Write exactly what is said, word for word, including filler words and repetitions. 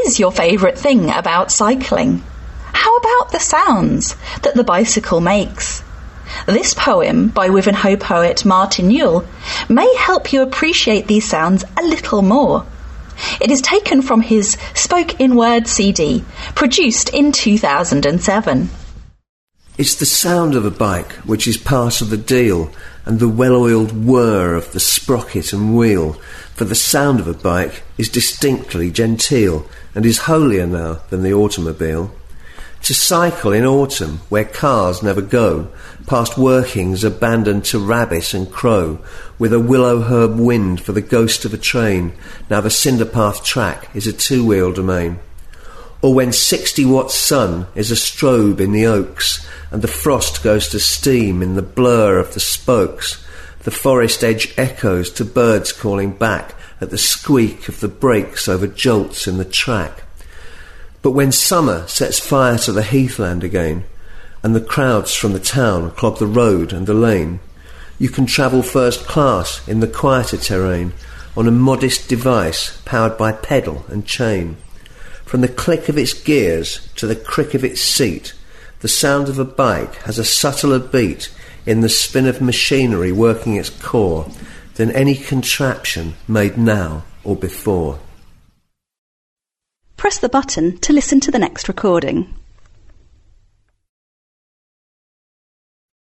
is your favourite thing about cycling? How about the sounds that the bicycle makes? This poem by Wivenhoe poet Martin Newell may help you appreciate these sounds a little more. It is taken from his Spoke in Word C D, produced in two thousand seven. It's the sound of a bike which is part of the deal, and the well-oiled whir of the sprocket and wheel, for the sound of a bike is distinctly genteel, and is holier now than the automobile. To cycle in autumn, where cars never go, past workings abandoned to rabbit and crow, with a willow herb wind for the ghost of a train, now the cinderpath track is a two-wheel domain. Or when sixty-watt sun is a strobe in the oaks, and the frost goes to steam in the blur of the spokes, the forest edge echoes to birds calling back at the squeak of the brakes over jolts in the track. But when summer sets fire to the heathland again, and the crowds from the town clog the road and the lane, you can travel first class in the quieter terrain on a modest device powered by pedal and chain. From the click of its gears to the crick of its seat, the sound of a bike has a subtler beat in the spin of machinery working its core than any contraption made now or before. Press the button to listen to the next recording.